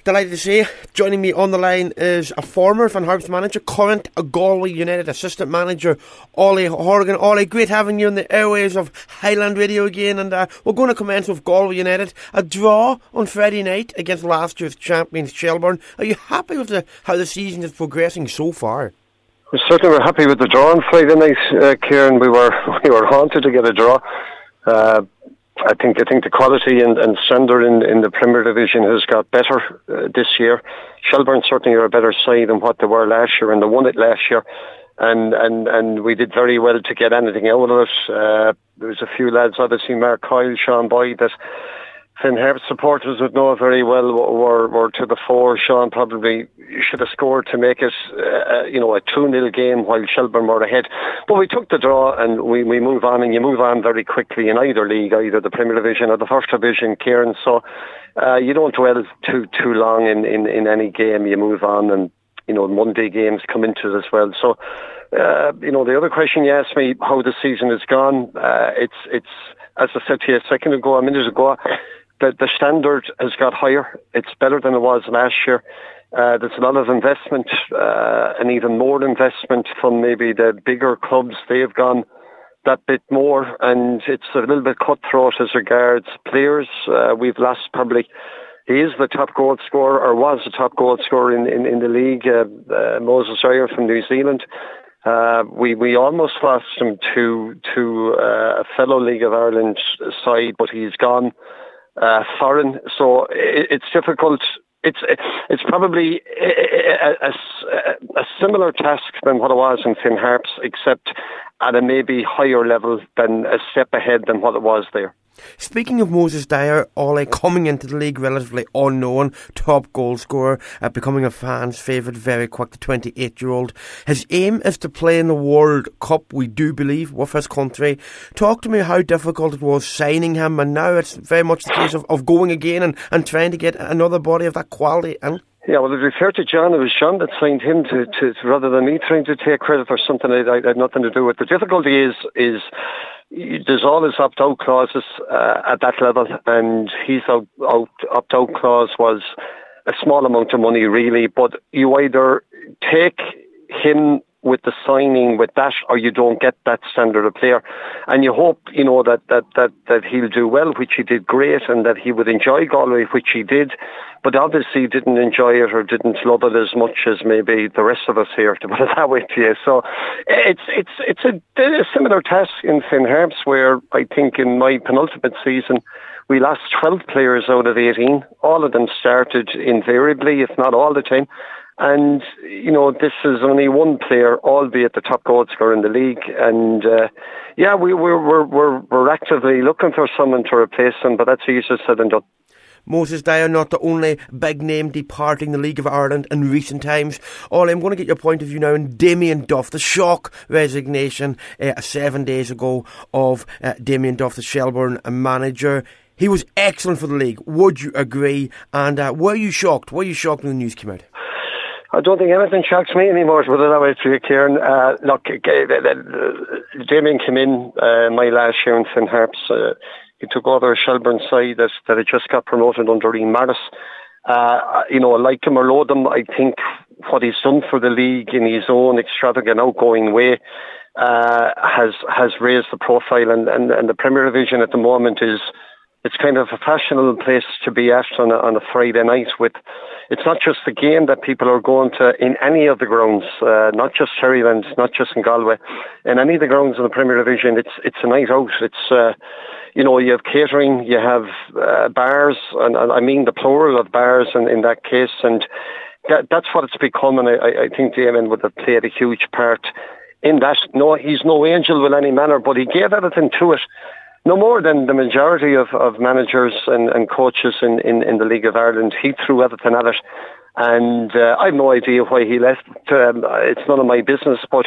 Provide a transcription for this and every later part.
Delighted to say, joining me on the line is a former Finn Harps manager, current Galway United assistant manager, Ollie Horgan. Ollie, great having you on the airwaves of Highland Radio again, and we're going to commence with Galway United. A draw on Friday night against last year's champions Shelbourne. Are you happy with how the season is progressing so far? We certainly were happy with the draw on Friday night, Kieran. We were haunted to get a draw. I think the quality and standard in the Premier Division has got better this year. Shelbourne certainly are a better side than what they were last year, and they won it last year. And we did very well to get anything out of it. There was a few lads, obviously Mark Coyle, Sean Boyd, that Finn Harps supporters would know very well were to the fore. Sean probably should have scored to make it, a 2-0 game while Shelbourne were ahead. But we took the draw and we move on, and you move on very quickly in either league, either the Premier Division or the First Division, Kieran. So you don't dwell too long in any game. You move on, and Monday games come into it as well. So the other question you asked me, how the season has gone, it's as I said to you a minute ago. The standard has got higher. It's better than it was last year. There's a lot of investment, and even more investment from maybe the bigger clubs. They've gone that bit more, and it's a little bit cutthroat as regards players. We've lost probably. He is the top goal scorer, or was the top goal scorer in the league, Moses Ryer from New Zealand. We almost lost him to a fellow League of Ireland side, but he's gone foreign, so it's difficult. It's probably a similar task than what it was in Finn Harps, except at a maybe higher level, than a step ahead than what it was there. Speaking of Moses Dyer, Ollie, coming into the league relatively unknown, top goal scorer, becoming a fan's favourite very quick, the 28-year-old. His aim is to play in the World Cup, we do believe, with his country. Talk to me how difficult it was signing him, and now it's very much the case of going again and trying to get another body of that quality. And yeah, well, to be fair to John, it was John that signed him to rather than me trying to take credit for something I had nothing to do with. The difficulty is there's always opt-out clauses at that level, and his opt-out clause was a small amount of money, really, but you either take him with the signing with that, or you don't get that standard of player. And you hope, that he'll do well, which he did great, and that he would enjoy Galway, which he did, but obviously didn't enjoy it or didn't love it as much as maybe the rest of us here, to put it that way to you. So it's a similar task in Finn Harps, where I think in my penultimate season we lost 12 players out of 18. All of them started invariably, if not all the time. And, this is only one player, albeit the top goal scorer in the league. And, we're actively looking for someone to replace him, but that's easier said than done. Moses Dyer, not the only big name departing the League of Ireland in recent times. Ollie, I'm going to get your point of view now on Damien Duff, the shock resignation 7 days ago of Damien Duff, the Shelbourne manager. He was excellent for the league. Would you agree? And were you shocked? Were you shocked when the news came out? I don't think anything shocks me anymore, to put it that way to you, Kieran. Look, Damien came in my last year in Finn Harps. He took over a Shelbourne side that had just got promoted under Ian Morris. Like him or loathe him, I think what he's done for the league in his own extravagant, outgoing way has raised the profile. And the Premier Division at the moment it's kind of a fashionable place to be at on a Friday night. It's not just the game that people are going to in any of the grounds, not just Cherryland, not just in Galway. In any of the grounds in the Premier Division, it's a night out. It's you have catering, you have bars, and I mean the plural of bars in that case, and that's what it's become. And I think Damien would have played a huge part in that. No, he's no angel with any manner, but he gave everything to it. No more than the majority of managers and coaches in the League of Ireland. He threw everything at it. And I have no idea why he left. It's none of my business. But,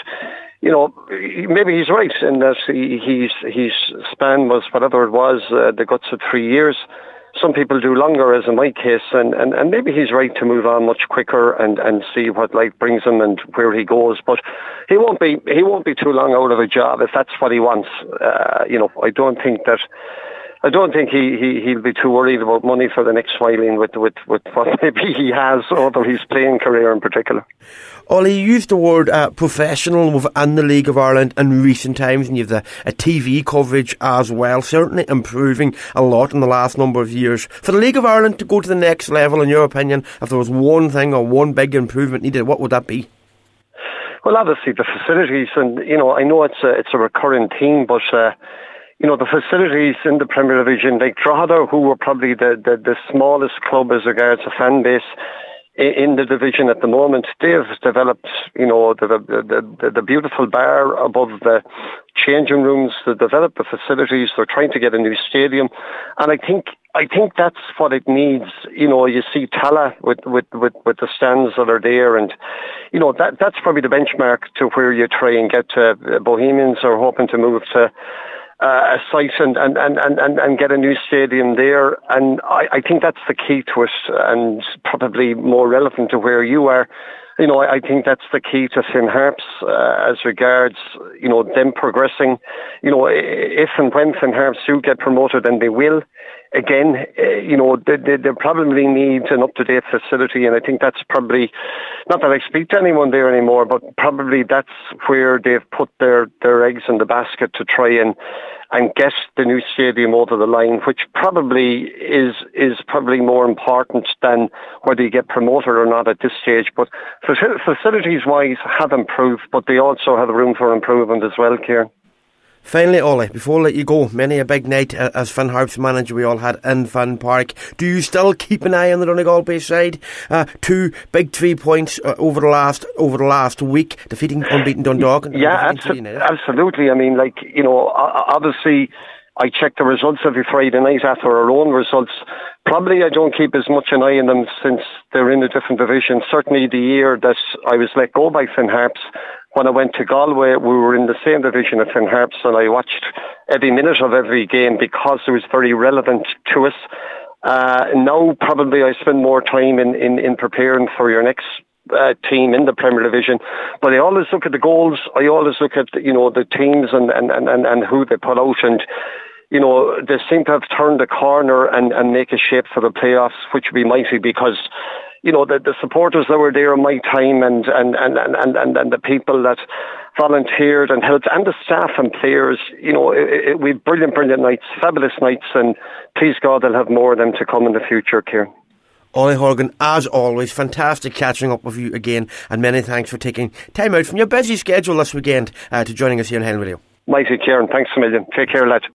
maybe he's right in that his span was whatever it was, the guts of 3 years. Some people do longer, as in my case, and maybe he's right to move on much quicker and see what life brings him and where he goes. But he won't be too long out of a job if that's what he wants. I don't think that I don't think he'll be too worried about money for the next filing with what maybe he has over his playing career in particular. Ollie, you used the word professional within the League of Ireland in recent times, and you've a TV coverage as well, certainly improving a lot in the last number of years. For the League of Ireland to go to the next level, in your opinion, if there was one thing or one big improvement needed, what would that be? Well, obviously the facilities, and I know it's a recurring theme, but the facilities in the Premier Division, like Drogheda, who were probably the smallest club as regards a fan base in the division at the moment, they've developed, the beautiful bar above the changing rooms. They developed the facilities. They're trying to get a new stadium, and I think that's what it needs. You see Tala with the stands that are there, and that's probably the benchmark to where you try and get to. Bohemians are hoping to move to a site and get a new stadium there, and I think that's the key to it, and probably more relevant to where you are. I think that's the key to Finn Harps as regards them progressing. If and when Finn Harps do get promoted, and they will, again, they probably need an up-to-date facility, and I think that's probably, not that I speak to anyone there anymore, but probably that's where they've put their eggs in the basket to try and get the new stadium over the line, which probably is probably more important than whether you get promoted or not at this stage. But facilities-wise have improved, but they also have room for improvement as well, Kieran. Finally, Ollie, before I let you go, many a big night as Finn Harps manager we all had in Finn Park. Do you still keep an eye on the Donegal Bay side? 2 big 3 points over the last week, defeating unbeaten Dundalk. Yeah, absolutely. I mean, obviously, I check the results every Friday night after our own results. Probably I don't keep as much an eye on them since they're in a different division. Certainly the year that I was let go by Finn Harps, when I went to Galway, we were in the same division as Finn Harps, and I watched every minute of every game because it was very relevant to us. Now probably I spend more time in preparing for your next team in the Premier Division, but I always look at the goals. I always look at the teams and who they put out, and they seem to have turned the corner and make a shape for the playoffs, which would be mighty, because the supporters that were there in my time and the people that volunteered and helped, and the staff and players, we had brilliant nights, fabulous nights, and please God they'll have more of them to come in the future, Kieran. Ollie Horgan, as always, fantastic catching up with you again, and many thanks for taking time out from your busy schedule this weekend to joining us here in Hen Radio. Mighty, Kieran, thanks a million. Take care, lads.